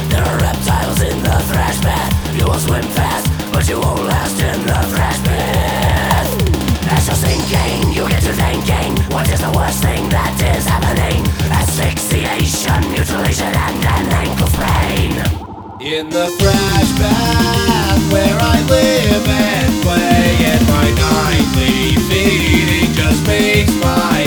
There are reptiles in the thrash bath. You will swim fast, but you won't last in the thrash bath. As you're sinking, you get to thinking, what is the worst thing that is happening? Asphyxiation, mutilation, and an ankle sprain. In the thrash bath where I live and play, and my nightly feeding just makes my